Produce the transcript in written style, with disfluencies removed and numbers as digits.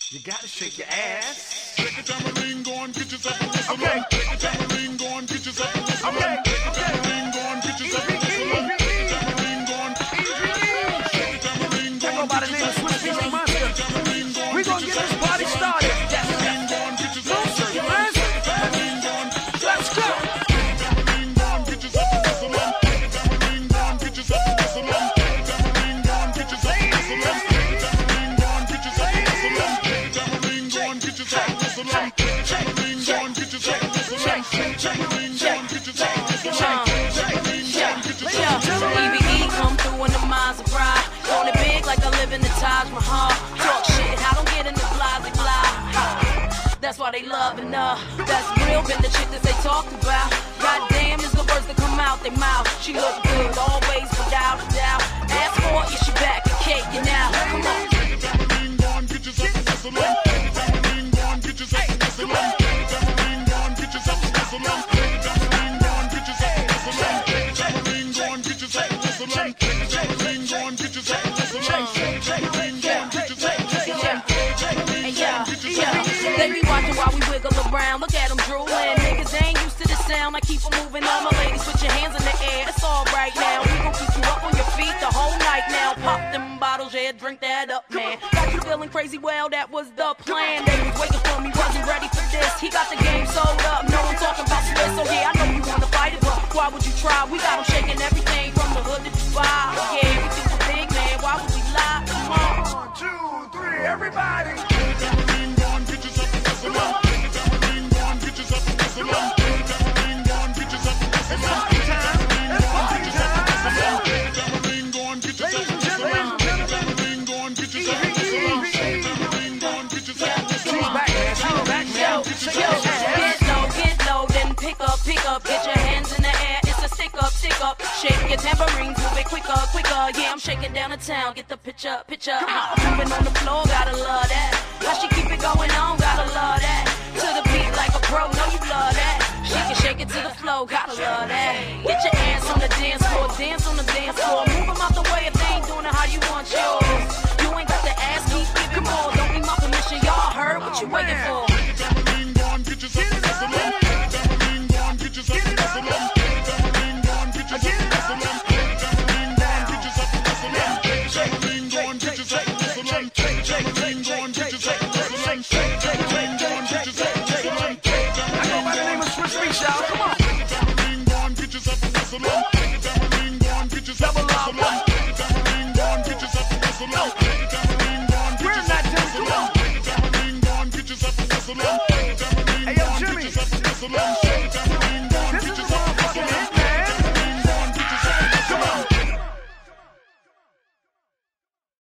You gotta shake your ass. Take a tambourine, go and get yourself a whistle. Okay. Take a tambourine, go and get yourself a whistle. Okay. Take a tambourine, go and get yourself a whistle. Take a tambourine, go and take a tambourine, go Go and by get the name of yourself a Swiss Beats whistle. Monster. Take a tambourine, go and We get gonna get yourself this a party whistle. started. Take a tambourine, go and get yourself a whistle. Man. Take a tambourine, go and Let's go. take a tambourine, go and get yourself a whistle. Take a tambourine, go and get yourself a whistle. Take a tambourine, go and get yourself a whistle. Take a tambourine, go and get yourself a whistle. Take a tambourine, go and get yourself a whistle. Take a tambourine, go and get yourself a whistle. Take a tambourine, go and get yourself a whistle. Take a tambourine, go and get yourself a whistle. EBE come through in the Maserati. On it big like I live in the Taj Mahal. Talk shit, I don't get in the blah blah. That's why they loving her. That's real, been the chick that they talked about. Goddamn is the words that come out their mouth. She look good, always without a doubt. Ask for it, yeah, she back, a cake you now. Come on. Take a tambourine, go and get yourself a whistle. Take a tambourine, go and get yourself a whistle. Take a tambourine, go and get yourself a whistle. Take a tambourine, go and get yourself a whistle. Take a tambourine, go and get yourself a whistle. Take a tambourine, go and get yourself a whistle. Take a tambourine, go and get yourself a whistle. And yeah, they be watching while we wiggle around. Look at them drooling. Niggas ain't used to the sound. I keep 'em moving. All my ladies, put your hands in the air. It's all right now. We gon' keep you up on your feet the whole night now. Pop them bottles, yeah, drink that up, man. Got you feeling crazy? Well, that was the plan. They was waiting for me, wasn't ready for this. He got the game sold up. No one talking about Swiss, so yeah, I know you wanna fight it, but why would you try? We got 'em shaking everything from the hood to Dubai. Yeah, everything was big, man. Why would we lie? Come on. 1, 2, 3, everybody. Take a tambourine, go and get yourself a whistle. Take a tambourine, go and get yourself a whistle. Take a tambourine, go and get yourself a whistle. Party time. It's party time. Take a tambourine, go and get yourself a whistle. Take a tambourine, go and get yourself a whistle. Take a tambourine, go and get yourself a whistle. She's back, man. She's back, man. Shake your ass. Get low, then pick up, get your hands in the air, it's a stick up, shake your tambourines, move it quicker, yeah, I'm shaking down the town, get the picture, moving on the floor, gotta love that, how she keep it going on, gotta love that, to the beat like a pro, know you love that, she can shake it to the flow, gotta love that, get your ass on the dance floor, move them out the way if they ain't doing it how you want yours, you ain't got to ask, keep giving more, don't need my permission, y'all heard what you waiting for. Take a tambourine, go and get yourself a whistle. Take a tambourine, go and get yourself a whistle. Take a tambourine, go and get yourself a whistle. Take a tambourine, go and get yourself a whistle. Take a tambourine, go and get yourself a whistle. Take a tambourine, go and get yourself a whistle. Take a tambourine, go and get yourself a whistle. I go by the name of Swiss Beats, y'all. Come on. Take a tambourine, go and get yourself a whistle. Take a tambourine, go and get yourself a whistle. Take a tambourine, go and get yourself a whistle. Take a tambourine, go and get yourself a whistle. Take a tambourine, go and get yourself a whistle.